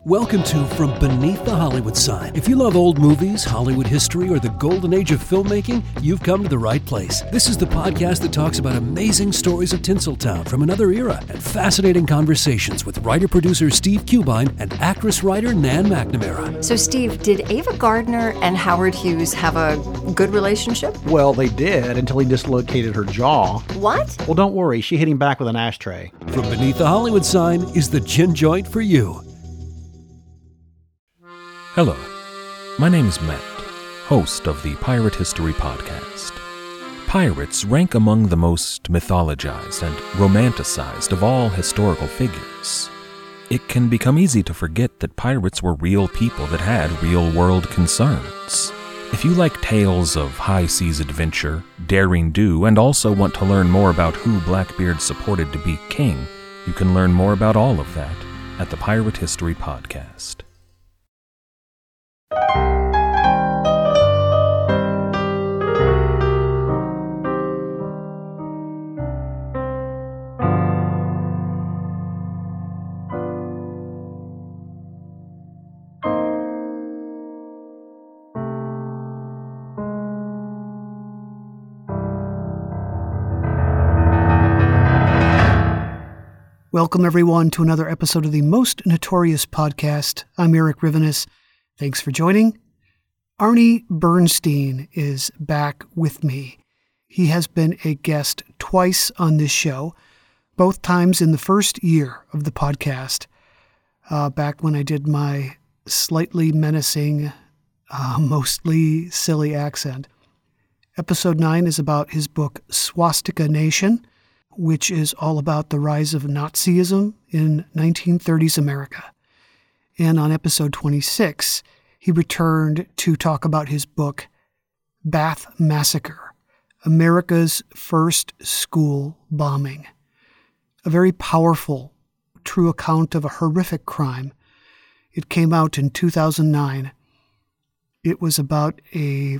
Welcome to From Beneath the Hollywood Sign. If you love old movies, Hollywood history, or the golden age of filmmaking, you've come to the right place. This is the podcast that talks about amazing stories of Tinseltown from another era and fascinating conversations with writer-producer Steve Cubine and actress-writer Nan McNamara. So, Steve, did Ava Gardner and Howard Hughes have a good relationship? Well, they did until he dislocated her jaw. What? Well, don't worry. She hit him back with an ashtray. From Beneath the Hollywood Sign is the gin joint for you. Hello, my name is Matt, host of the Pirate History Podcast. Pirates rank among the most mythologized and romanticized of all historical figures. It can become easy to forget that pirates were real people that had real-world concerns. If you like tales of high-seas adventure, daring do, and also want to learn more about who Blackbeard supported to be king, you can learn more about all of that at the Pirate History Podcast. Welcome, everyone, to another episode of the Most Notorious Podcast. I'm Eric Rivenes. Thanks for joining. Arnie Bernstein is back with me. He has been a guest twice on this show, both times in the first year of the podcast, back when I did my slightly menacing, mostly silly accent. Episode 9 is about his book, Swastika Nation, which is all about the rise of Nazism in 1930s America. And on episode 26, he returned to talk about his book, Bath Massacre, America's First School Bombing. A very powerful, true account of a horrific crime. It came out in 2009. It was about an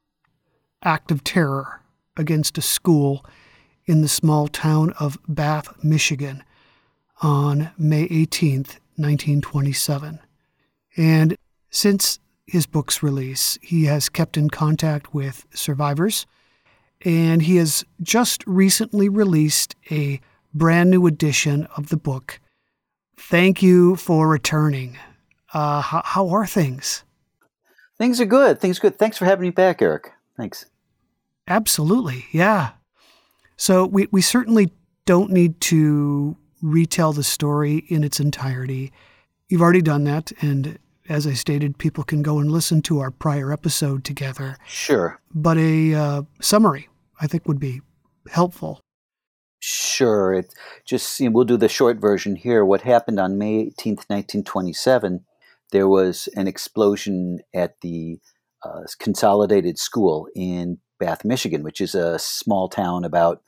act of terror against a school in the small town of Bath, Michigan, on May 18th, 1927. And since his book's release, he has kept in contact with survivors, and he has just recently released a brand new edition of the book. Thank you for returning. How are things? Things are good. Thanks for having me back, Eric. Thanks. Absolutely, yeah. So we certainly don't need to retell the story in its entirety. You've already done that, and as I stated, people can go and listen to our prior episode together. Sure. But a summary, I think, would be helpful. Sure. It just we'll do the short version here. What happened on May 18th, 1927, there was an explosion at the Consolidated School in Bath, Michigan, which is a small town about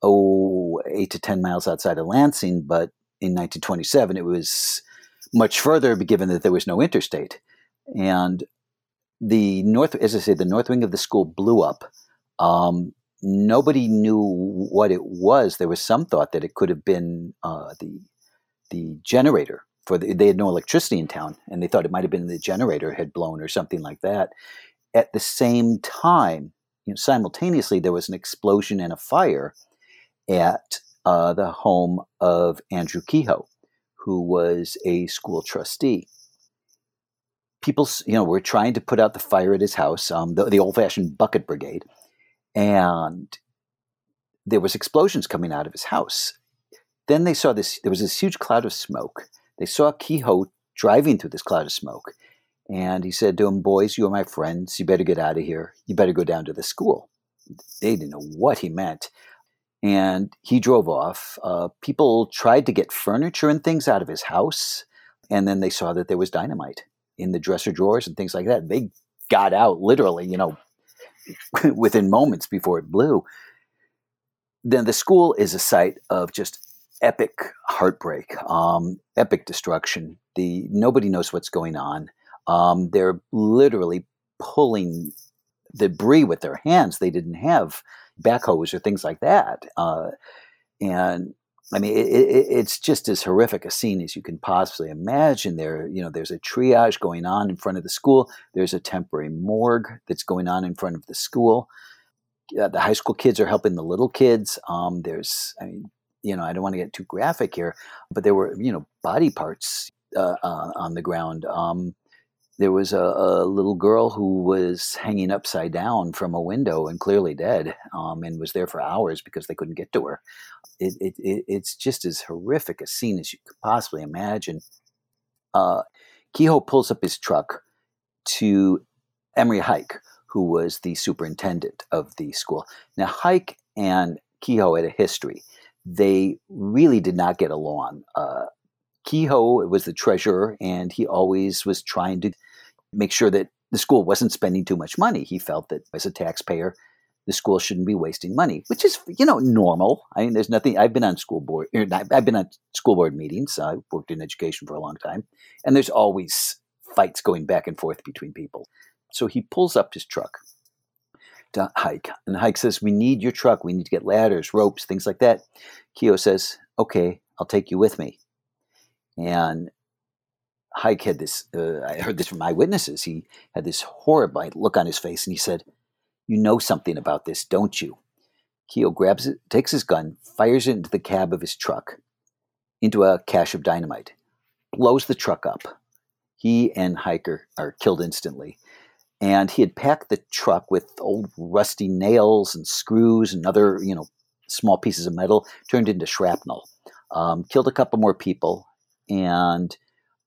8 to 10 miles outside of Lansing. But in 1927, it was much further, given that there was no interstate. And the north wing of the school blew up. Nobody knew what it was. There was some thought that it could have been the generator. They had no electricity in town, and they thought it might have been the generator had blown or something like that. At the same time, simultaneously, there was an explosion and a fire at the home of Andrew Kehoe, who was a school trustee. People, were trying to put out the fire at his house, the old-fashioned bucket brigade, and there was explosions coming out of his house. Then they saw there was this huge cloud of smoke. They saw Kehoe driving through this cloud of smoke. And he said to them, "Boys, you are my friends. You better get out of here. You better go down to the school." They didn't know what he meant. And he drove off. People tried to get furniture and things out of his house. And then they saw that there was dynamite in the dresser drawers and things like that. They got out literally, within moments before it blew. Then the school is a site of just epic heartbreak, epic destruction. Nobody knows what's going on. They're literally pulling debris with their hands. They didn't have backhoes or things like that. And I mean, it's just as horrific a scene as you can possibly imagine. There's a triage going on in front of the school. There's a temporary morgue that's going on in front of the school. The high school kids are helping the little kids. I don't want to get too graphic here, but there were, body parts on the ground. There was a little girl who was hanging upside down from a window and clearly dead, and was there for hours because they couldn't get to her. It's just as horrific a scene as you could possibly imagine. Kehoe pulls up his truck to Emery Hike, who was the superintendent of the school. Now, Hike and Kehoe had a history. They really did not get along. Kehoe was the treasurer, and he always was trying to make sure that the school wasn't spending too much money. He felt that as a taxpayer, the school shouldn't be wasting money, which is, normal. I mean, there's nothing. I've been on school board meetings. I worked in education for a long time, and there's always fights going back and forth between people. So he pulls up his truck to Hike, and Hike says, "We need your truck. We need to get ladders, ropes, things like that." Kehoe says, "Okay, I'll take you with me." And Hike had this, I heard this from eyewitnesses, he had this horrible look on his face, and he said, "You know something about this, don't you?" Kehoe grabs it, takes his gun, fires it into the cab of his truck, into a cache of dynamite, blows the truck up. He and Hike are killed instantly. And he had packed the truck with old rusty nails and screws and other, small pieces of metal, turned into shrapnel. Killed a couple more people. And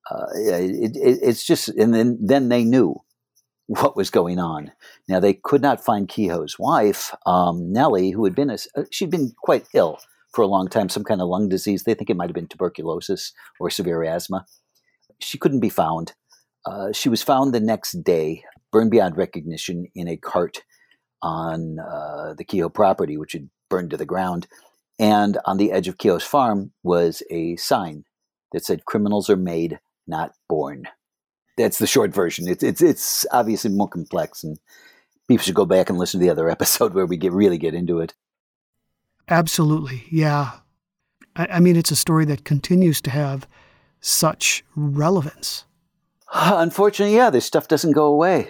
it's just, and then they knew what was going on. Now, they could not find Kehoe's wife, Nellie, who had been, she'd been quite ill for a long time, some kind of lung disease. They think it might have been tuberculosis or severe asthma. She couldn't be found. She was found the next day, burned beyond recognition in a cart on the Kehoe property, which had burned to the ground. And on the edge of Kehoe's farm was a sign that said, "Criminals are made, not born." That's the short version. It's obviously more complex, and people should go back and listen to the other episode where we really get into it. Absolutely, yeah. I mean, it's a story that continues to have such relevance. Unfortunately, yeah, this stuff doesn't go away.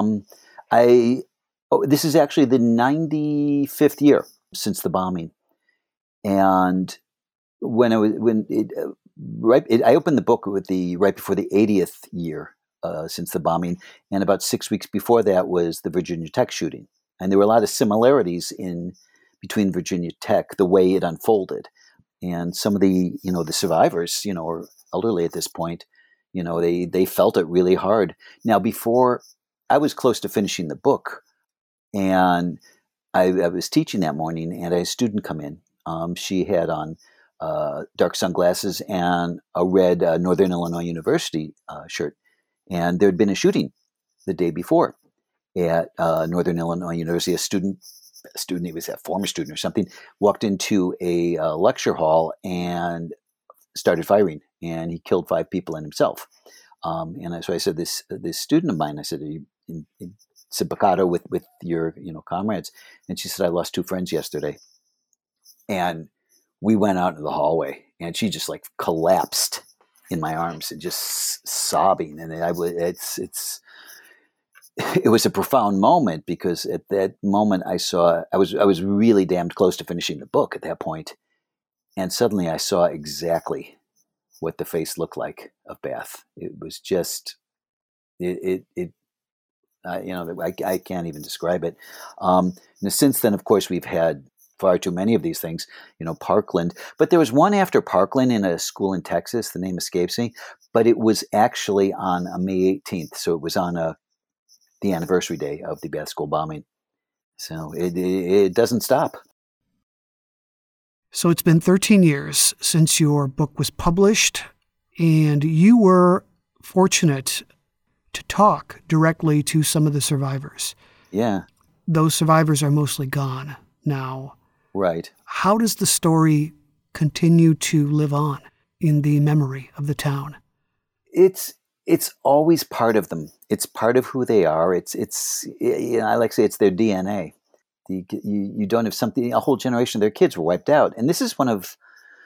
This is actually the 95th year since the bombing, and I opened the book with right before the 80th year since the bombing, and about 6 weeks before that was the Virginia Tech shooting, and there were a lot of similarities between Virginia Tech, the way it unfolded, and some of the the survivors are elderly at this point. They felt it really hard. Now, before I was close to finishing the book, and I was teaching that morning, and I had a student come in. She had on dark sunglasses and a red Northern Illinois University shirt. And there had been a shooting the day before at Northern Illinois University. A student, he was a former student or something, walked into a lecture hall and started firing, and he killed 5 people and himself. So I said, this student of mine, I said, "Are you in simpatico with your comrades?" And she said, "I lost 2 friends yesterday." And we went out into the hallway, and she just collapsed in my arms and just sobbing. And it was a profound moment, because at that moment I was really damned close to finishing the book at that point. And suddenly I saw exactly what the face looked like of Beth. It was just, I can't even describe it. And since then, of course, we've had far too many of these things, Parkland. But there was one after Parkland in a school in Texas. The name escapes me. But it was actually on May 18th. So it was on the anniversary day of the Bath School bombing. So it doesn't stop. So it's been 13 years since your book was published, and you were fortunate to talk directly to some of the survivors. Yeah. Those survivors are mostly gone now. Right. How does the story continue to live on in the memory of the town? It's always part of them. It's part of who they are. I like to say it's their DNA. You don't have something, a whole generation of their kids were wiped out. And this is one of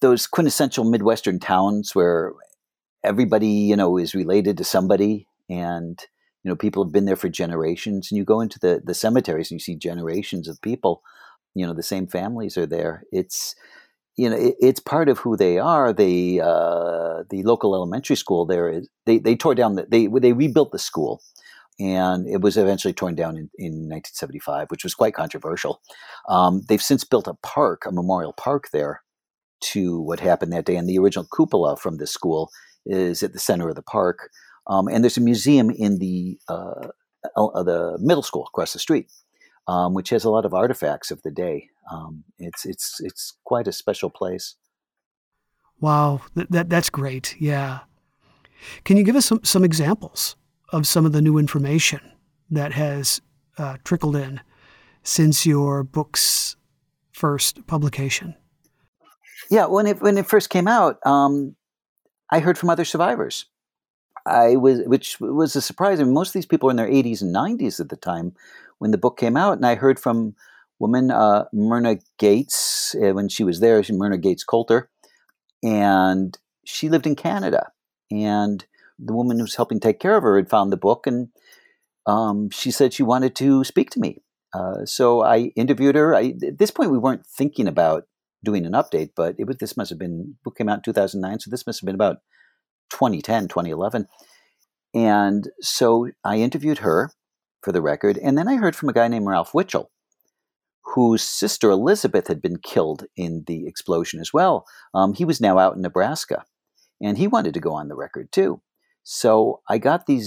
those quintessential Midwestern towns where everybody, is related to somebody, and people have been there for generations. And you go into the cemeteries and you see generations of people. The same families are there. It's it's part of who they are. The local elementary school there is they tore down they rebuilt the school, and it was eventually torn down in 1975, which was quite controversial. They've since built a park, a memorial park there to what happened that day, and the original cupola from the school is at the center of the park. And there's a museum in the middle school across the street, which has a lot of artifacts of the day. It's quite a special place. Wow, that's great. Yeah. Can you give us some examples of some of the new information that has trickled in since your book's first publication? Yeah, when it first came out, I heard from other survivors. Which was a surprise. I mean, most of these people were in their 80s and 90s at the time when the book came out, and I heard from woman Myrna Gates when she was there. Myrna Gates Coulter, and she lived in Canada. And the woman who was helping take care of her had found the book, and she said she wanted to speak to me. So I interviewed her. At this point, we weren't thinking about doing an update, but this must have been, book came out in 2009, so this must have been about 2010, 2011. And so I interviewed her for the record. And then I heard from a guy named Ralph Witchell, whose sister Elizabeth had been killed in the explosion as well. He was now out in Nebraska, and he wanted to go on the record too. So I got these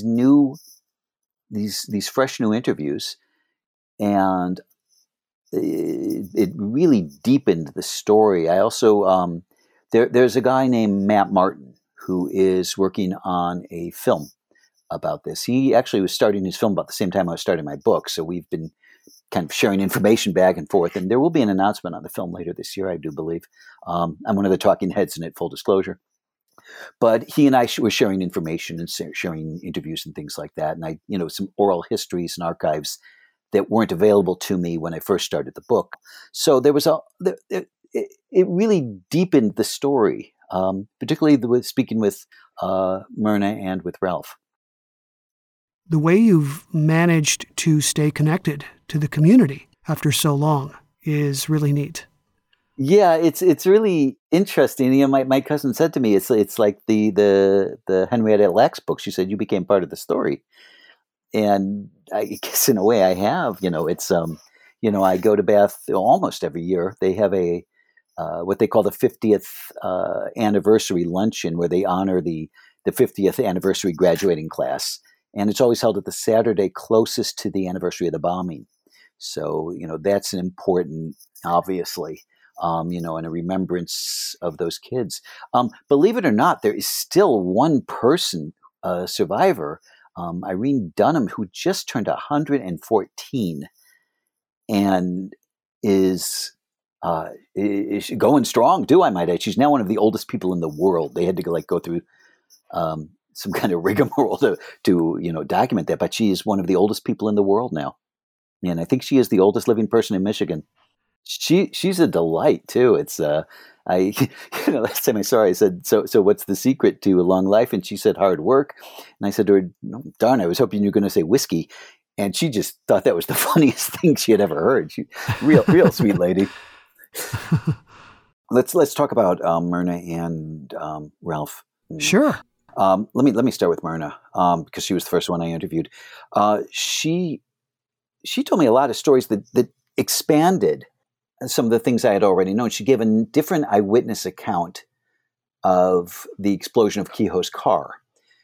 fresh new interviews, and it really deepened the story. I also, there's a guy named Matt Martin who is working on a film about this. He actually was starting his film about the same time I was starting my book, so we've been kind of sharing information back and forth, and there will be an announcement on the film later this year, I do believe. I'm one of the talking heads in it, full disclosure. But he and I were sharing information and sharing interviews and things like that, and some oral histories and archives that weren't available to me when I first started the book. So there was it really deepened the story. Particularly with speaking with Myrna and with Ralph. The way you've managed to stay connected to the community after so long is really neat. Yeah, it's really interesting. My cousin said to me, it's like the Henrietta Lacks book. She said, you became part of the story, and I guess in a way I have. It's I go to Bath almost every year. They have a what they call the 50th anniversary luncheon, where they honor the 50th anniversary graduating class. And it's always held at the Saturday closest to the anniversary of the bombing. So, that's an important, obviously, and a remembrance of those kids. Believe it or not, there is still one person, a survivor, Irene Dunham, who just turned 114 and is going strong too, I might add. She's now one of the oldest people in the world. They had to go through some kind of rigmarole to document that, but she is one of the oldest people in the world now, and I think she is the oldest living person in Michigan. She's a delight too. It's last time I saw her, I said, so what's the secret to a long life? And she said, hard work. And I said to her, no, darn, I was hoping you were going to say whiskey. And she just thought that was the funniest thing she had ever heard. She real sweet lady. Let's talk about Myrna and Ralph. Sure. Let me start with Myrna because she was the first one I interviewed. She told me a lot of stories that expanded some of the things I had already known. She gave a different eyewitness account of the explosion of Kehoe's car.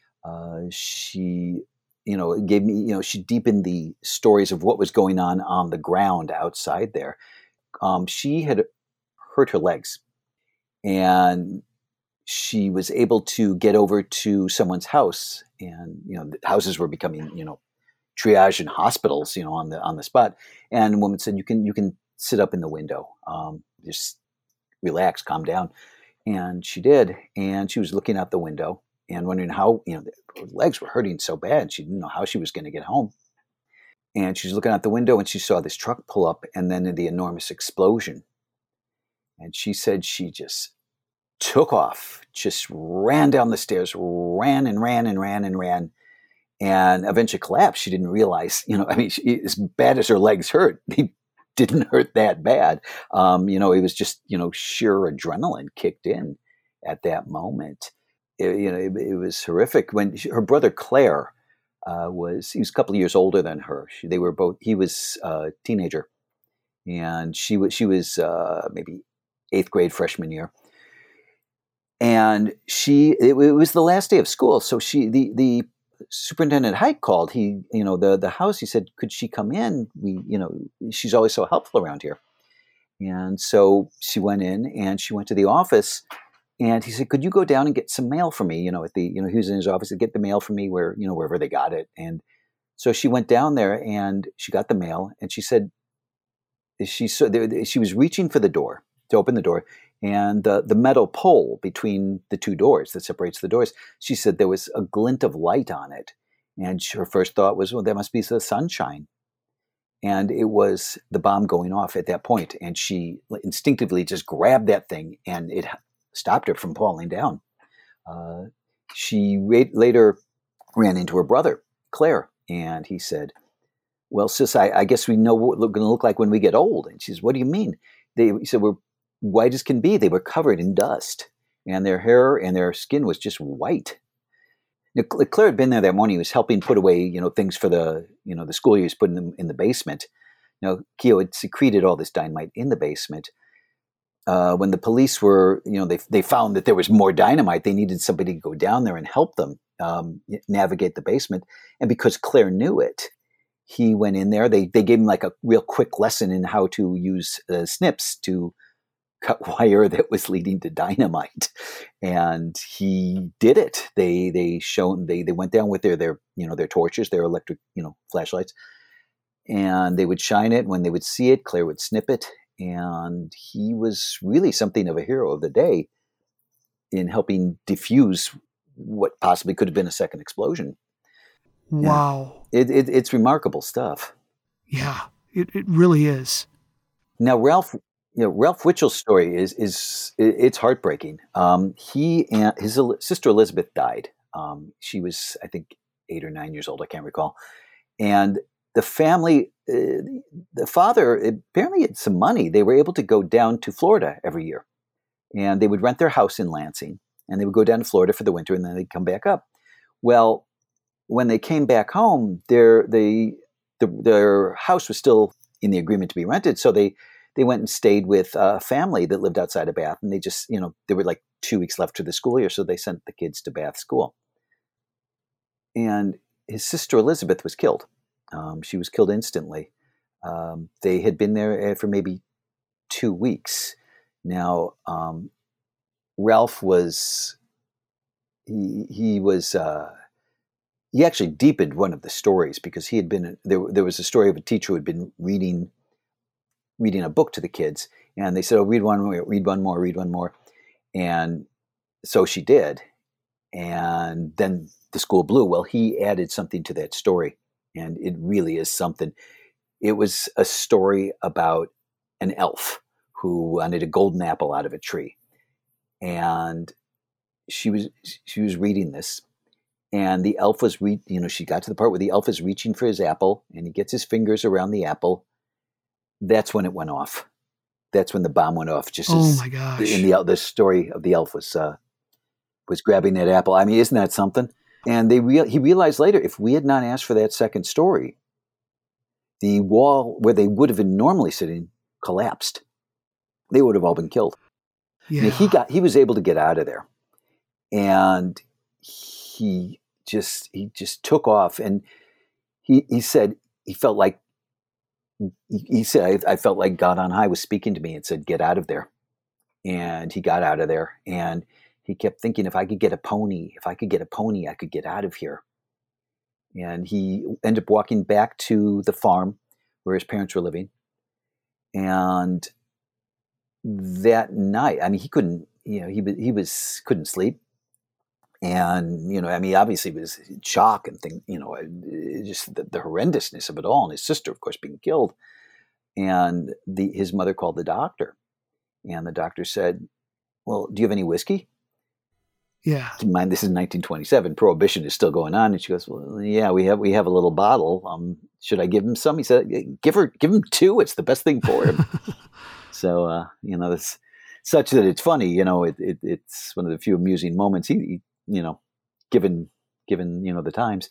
She gave me, she deepened the stories of what was going on the ground outside there. She had hurt her legs, and she was able to get over to someone's house, and the houses were becoming triage and hospitals on the spot. And the woman said, you can sit up in the window, just relax, calm down. And she did, and she was looking out the window and wondering how her legs were hurting so bad, she didn't know how she was going to get home. And she was looking out the window, and she saw this truck pull up, and then the enormous explosion. And she said she just took off, just ran down the stairs, ran and ran and ran and ran, and eventually collapsed. She didn't realize, as bad as her legs hurt, they didn't hurt that bad. It was just, sheer adrenaline kicked in at that moment. It was horrific. When her brother Claire he was a couple of years older than her. He was a teenager, and she was maybe 8th grade, freshman year. And it was the last day of school, so the Superintendent Hike called. The house. He said, "Could she come in? She's always so helpful around here." And so she went in, and she went to the office, and he said, "Could you go down and get some mail for me?" He was in his office to get the mail for me wherever they got it. And so she went down there, and she got the mail, and she said she was reaching for the door to open the door. And the metal pole between the two doors that separates the doors, she said there was a glint of light on it. And her first thought was, well, that must be the sunshine. And it was the bomb going off at that point. And she instinctively just grabbed that thing, and it stopped her from falling down. She later ran into her brother, Claire, and he said, "Well, sis, I guess we know what we're going to look like when we get old." And she says, "What do you mean?" He said, "We're white as can be." They were covered in dust, and their hair and their skin was just white. Now, Claire had been there that morning. He was helping put away, things for the school year. He was putting them in the basement. Now, Keogh had secreted all this dynamite in the basement. When the police were, they found that there was more dynamite. They needed somebody to go down there and help them navigate the basement. And because Claire knew it, he went in there. They gave him like a real quick lesson in how to use snips to cut wire that was leading to dynamite, and he did it. They went down with their torches, their electric flashlights, and they would shine it. When they would see it, Claire would snip it, and he was really something of a hero of the day in helping defuse what possibly could have been a second explosion. Wow, it's remarkable stuff. Yeah, it really is. Now, Ralph Winchell's story it's heartbreaking. He and his sister Elizabeth died. She was, I think, 8 or 9 years old. I can't recall. And the family, the father apparently had some money. They were able to go down to Florida every year, and they would rent their house in Lansing, and they would go down to Florida for the winter, and then they'd come back up. Well, when they came back home, their house was still in the agreement to be rented, so they went and stayed with a family that lived outside of Bath, and they just, there were like 2 weeks left to the school year, so they sent the kids to Bath School. And his sister Elizabeth was killed. She was killed instantly. They had been there for maybe 2 weeks. Now, Ralph was, he actually deepened one of the stories, because he had been, there was a story of a teacher who had been reading a book to the kids, and they said, "Oh, read one more. And so she did. And then the school blew. Well, he added something to that story, and it really is something. It was a story about an elf who wanted a golden apple out of a tree. And she was reading this, and the elf was, she got to the part where the elf is reaching for his apple, and he gets his fingers around the apple. That's when it went off. That's when the bomb went off. My gosh! In the story of the elf was grabbing that apple. I mean, isn't that something? And he realized later, if we had not asked for that second story, the wall where they would have been normally sitting collapsed. They would have all been killed. Yeah. He was able to get out of there, and he just took off. And he said he felt like. He said, I felt like God on high was speaking to me and said, "Get out of there." And he got out of there, and he kept thinking, if I could get a pony, I could get out of here. And he ended up walking back to the farm where his parents were living. And that night, I mean, he couldn't, couldn't sleep. And, obviously it was shock and just the horrendousness of it all. And his sister, of course, being killed. And his mother called the doctor. And the doctor said, well, do you have any whiskey? Yeah. Keep in mind, this is 1927. Prohibition is still going on. And she goes, well, yeah, we have a little bottle. Should I give him some? He said, give him two. It's the best thing for him. So, it's such that it's funny, it's one of the few amusing moments given, the times,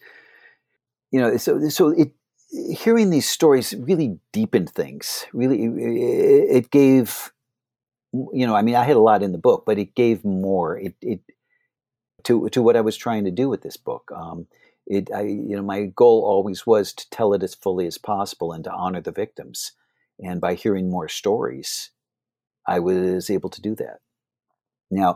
so hearing these stories really deepened things. Really, it gave, I had a lot in the book, but it gave more. It to what I was trying to do with this book. My goal always was to tell it as fully as possible and to honor the victims. And by hearing more stories, I was able to do that. Now,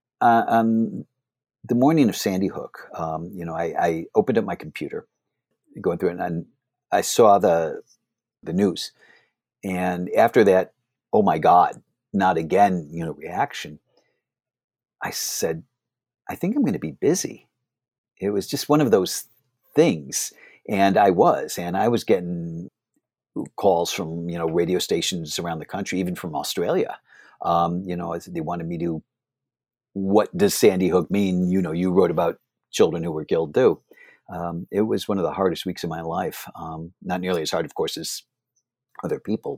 the morning of Sandy Hook, I opened up my computer, going through it, and I saw the news. And after that, oh my God, not again, reaction, I said, I think I'm going to be busy. It was just one of those things. And I was getting calls from, radio stations around the country, even from Australia. They wanted me to, what does Sandy Hook mean? You wrote about children who were killed too. It was one of the hardest weeks of my life. Not nearly as hard, of course, as other people,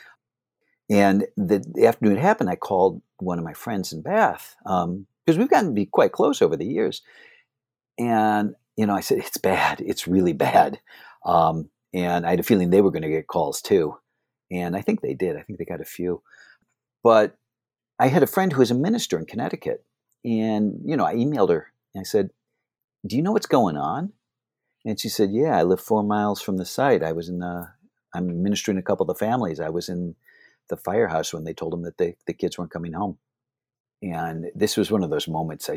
and the afternoon it happened, I called one of my friends in Bath, because we've gotten to be quite close over the years. And, I said, it's bad. It's really bad. And I had a feeling they were going to get calls too. And I think they did. I think they got a few. But I had a friend who was a minister in Connecticut. And, I emailed her and I said, do you know what's going on? And she said, yeah, I live 4 miles from the site. I'm ministering a couple of the families. I was in the firehouse when they told them that the kids weren't coming home. And this was one of those moments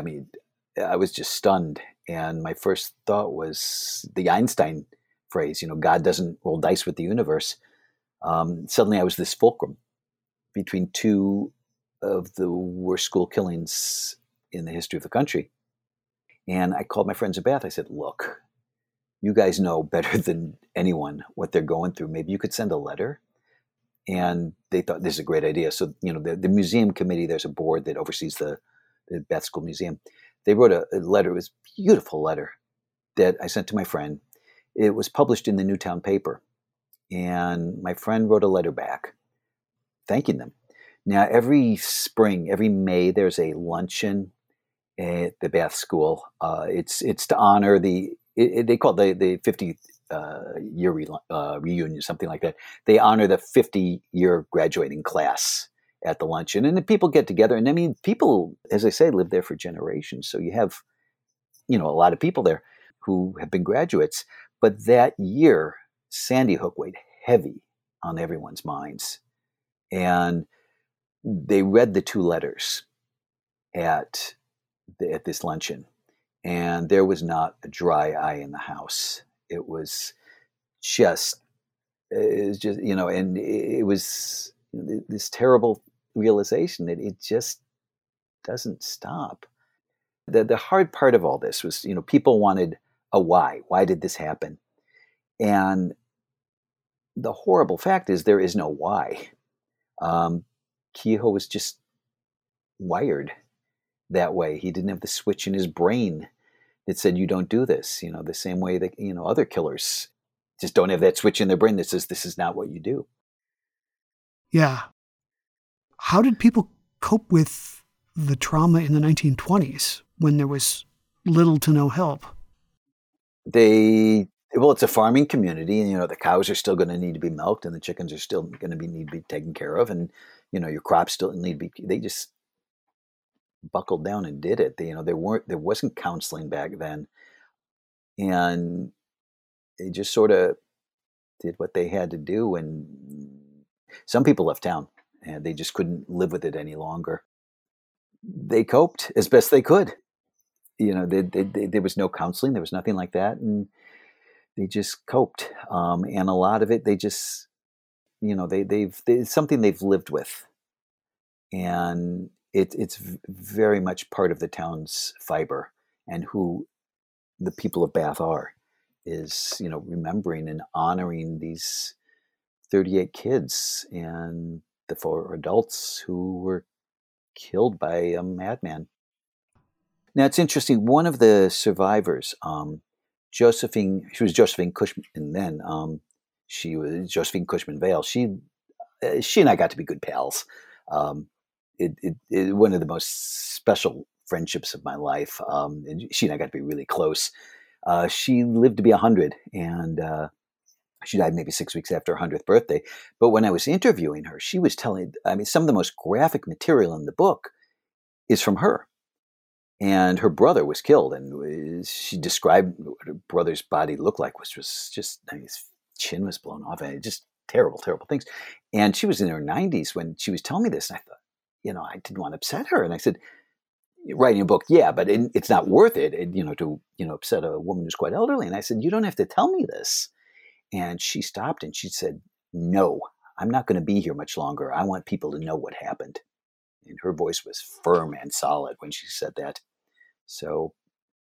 I was just stunned. And my first thought was the Einstein phrase, God doesn't roll dice with the universe. Suddenly I was this fulcrum between two of the worst school killings in the history of the country. And I called my friends in Bath. I said, look, you guys know better than anyone what they're going through. Maybe you could send a letter. And they thought this is a great idea. So, the museum committee, there's a board that oversees the Bath School Museum. They wrote a letter. It was a beautiful letter that I sent to my friend. It was published in the Newtown paper. And my friend wrote a letter back thanking them. Now, every spring, every May, there's a luncheon at the Bath School. It's to honor they call it the 50th year reunion, something like that. They honor the 50-year graduating class at the luncheon, and the people get together. And people, as I say, live there for generations. So you have, a lot of people there who have been graduates. But that year, Sandy Hook weighed heavy on everyone's minds, and they read the 2 letters at this luncheon, and there was not a dry eye in the house. It was just, and it was this terrible realization that it just doesn't stop. The hard part of all this was, people wanted a why. Why did this happen? And the horrible fact is there is no why. Kehoe was just wired that way. He didn't have the switch in his brain that said, you don't do this, the same way that, other killers just don't have that switch in their brain that says, this is not what you do. Yeah. How did people cope with the trauma in the 1920s when there was little to no help? It's a farming community, and, the cows are still going to need to be milked, and the chickens are still going to need to be taken care of. And, your crops still need to be, they just buckled down and did it. There wasn't counseling back then. And they just sort of did what they had to do. And some people left town and they just couldn't live with it any longer. They coped as best they could. There was no counseling. There was nothing like that. And they just coped. And a lot of it, they just, it's something they've lived with. And it's very much part of the town's fiber, and who the people of Bath are, is, remembering and honoring these 38 kids and the 4 adults who were killed by a madman. Now, it's interesting. One of the survivors, she was Josephine Cushman then. She was Josephine Cushman Vale. She and I got to be good pals. One of the most special friendships of my life. And she and I got to be really close. She lived to be 100, and she died maybe 6 weeks after her 100th birthday. But when I was interviewing her, she was telling, some of the most graphic material in the book is from her. And her brother was killed, and she described what her brother's body looked like, which was just, his chin was blown off, and just terrible, terrible things. And she was in her 90s when she was telling me this, and I thought, I didn't want to upset her. And I said, writing a book, yeah, but it's not worth it, to upset a woman who's quite elderly. And I said, you don't have to tell me this. And she stopped and she said, no, I'm not going to be here much longer. I want people to know what happened. And her voice was firm and solid when she said that. So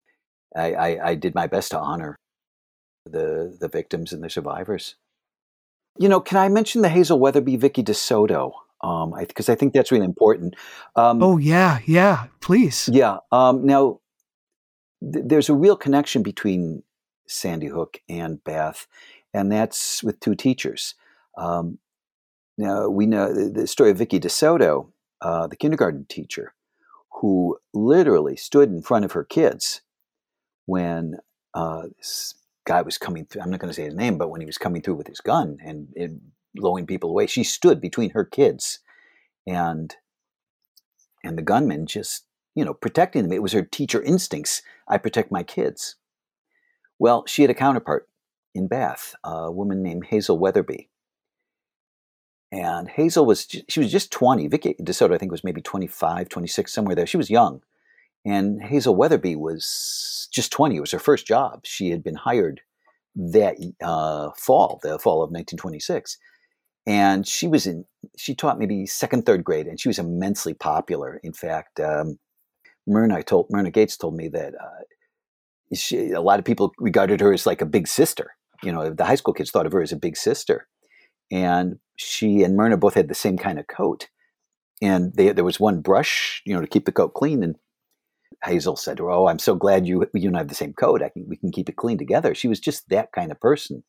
I did my best to honor the victims and the survivors. Can I mention the Hazel Weatherby, Vicky DeSoto? Because I think that's really important. Yeah, please. Yeah. Now, there's a real connection between Sandy Hook and Bath, and that's with two teachers. Now, we know the story of Vicky DeSoto, the kindergarten teacher, who literally stood in front of her kids when this guy was coming through. I'm not going to say his name, but when he was coming through with his gun and blowing people away, she stood between her kids and the gunman, just, protecting them. It was her teacher instincts. I protect my kids. Well, she had a counterpart in Bath, a woman named Hazel Weatherby. And Hazel she was just 20. Vicky DeSoto, I think, was maybe 25, 26, somewhere there. She was young. And Hazel Weatherby was just 20. It was her first job. She had been hired that the fall of 1926. And she taught maybe second, third grade, and she was immensely popular. In fact, Myrna Gates told me that a lot of people regarded her as like a big sister. The high school kids thought of her as a big sister. And she and Myrna both had the same kind of coat. And there was one brush, to keep the coat clean. And Hazel said to her, "Oh, I'm so glad you and I have the same coat. We can keep it clean together." She was just that kind of person.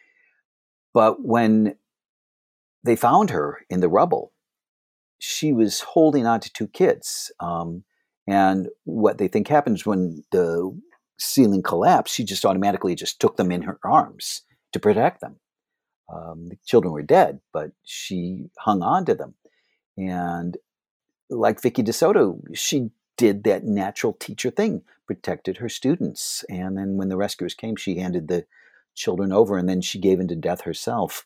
But when they found her in the rubble, she was holding on to two kids. And what they think happens when the ceiling collapsed, she just automatically just took them in her arms to protect them. The children were dead, but she hung on to them. And like Vicky DeSoto, she did that natural teacher thing, protected her students. And then when the rescuers came, she handed the children over, and then she gave into death herself.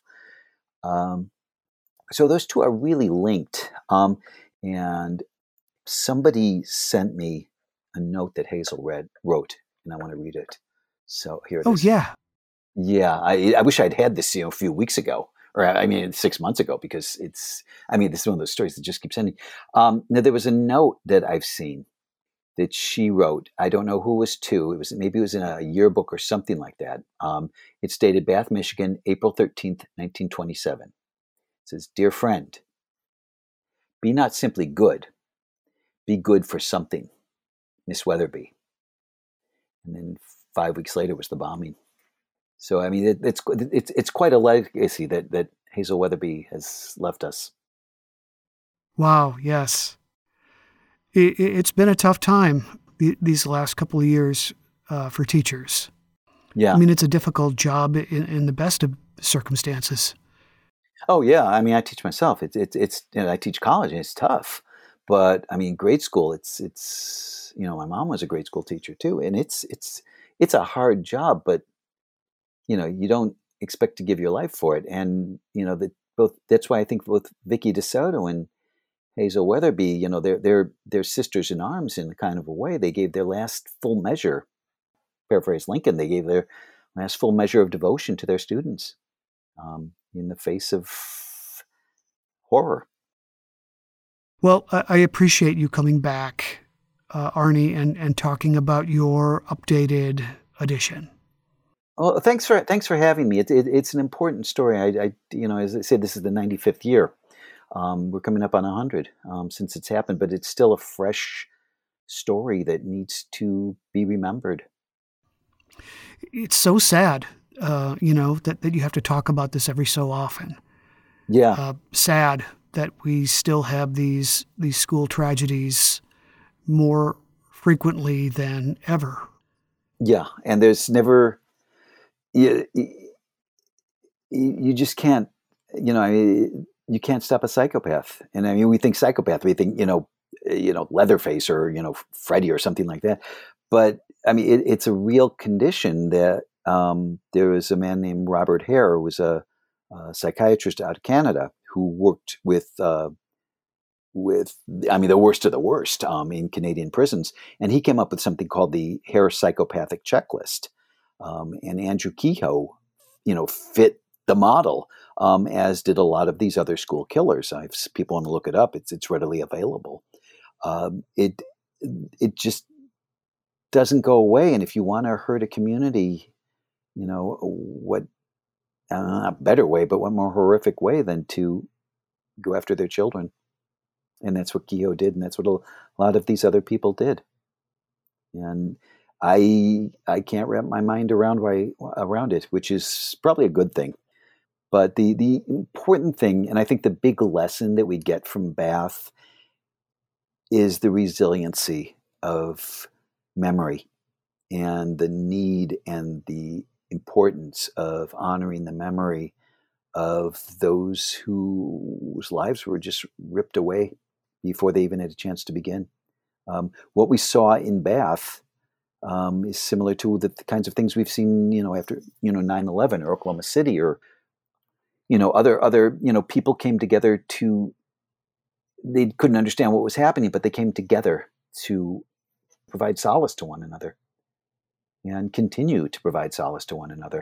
So those two are really linked. And somebody sent me a note that Hazel wrote, and I want to read it. So here it is. Oh, yeah. Yeah, I wish I'd had this, a few weeks ago, or 6 months ago, because this is one of those stories that just keeps ending. Now, there was a note that I've seen that she wrote. I don't know who it was to. Maybe it was in a yearbook or something like that. It's dated Bath, Michigan, April 13th, 1927. It says, "Dear friend, be not simply good, be good for something, Miss Weatherby." And then 5 weeks later was the bombing. So, it's quite a legacy that Hazel Weatherby has left us. Wow, yes. It's been a tough time these last couple of years for teachers. Yeah. It's a difficult job in the best of circumstances. Oh, yeah. I teach myself. I teach college, and it's tough. But, grade school, it's my mom was a grade school teacher too. And it's a hard job, but you don't expect to give your life for it. And, that's why I think both Vicky DeSoto and Hazel Weatherby, they're sisters in arms in a kind of a way. They gave their last full measure, paraphrase Lincoln, they gave their last full measure of devotion to their students in the face of horror. Well, I appreciate you coming back, Arnie, and talking about your updated edition. Well, thanks for having me. It's an important story. As I said, this is the 95th year. We're coming up on 100 since it's happened, but it's still a fresh story that needs to be remembered. It's so sad, that you have to talk about this every so often. Yeah. Sad that we still have these school tragedies more frequently than ever. Yeah, and there's never, you just can't, you can't stop a psychopath. And I mean, we think psychopath, we think, Leatherface or, Freddy or something like that. But I mean, it's a real condition that there was a man named Robert Hare, who was a psychiatrist out of Canada, who worked with the worst of the worst in Canadian prisons. And he came up with something called the Hare Psychopathic Checklist. And Andrew Kehoe, fit the model, as did a lot of these other school killers. If people want to look it up, it's readily available. It just doesn't go away. And if you want to hurt a community, what, not a better way, but what more horrific way than to go after their children? And that's what Kehoe did, and that's what a lot of these other people did. And I can't wrap my mind around it, which is probably a good thing. But the important thing, and I think the big lesson that we get from Bath, is the resiliency of memory and the need and the importance of honoring the memory of those whose lives were just ripped away before they even had a chance to begin. What we saw in Bath is similar to the kinds of things we've seen, after 9/11 or Oklahoma City, or other people came together they couldn't understand what was happening, but they came together to provide solace to one another and continue to provide solace to one another.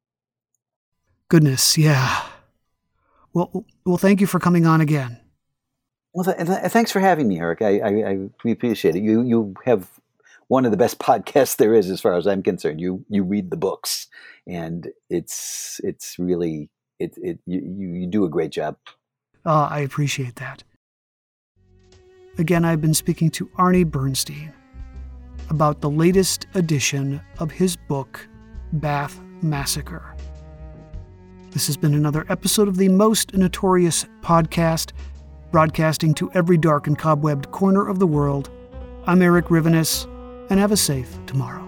Goodness, yeah. Well, thank you for coming on again. Well, thanks for having me, Eric. We appreciate it. You have one of the best podcasts there is, as far as I'm concerned. You read the books, and it's really you do a great job. I appreciate that. Again, I've been speaking to Arnie Bernstein about the latest edition of his book, Bath Massacre. This has been another episode of the Most Notorious Podcast, broadcasting to every dark and cobwebbed corner of the world. I'm Eric Rivenes, and have a safe tomorrow.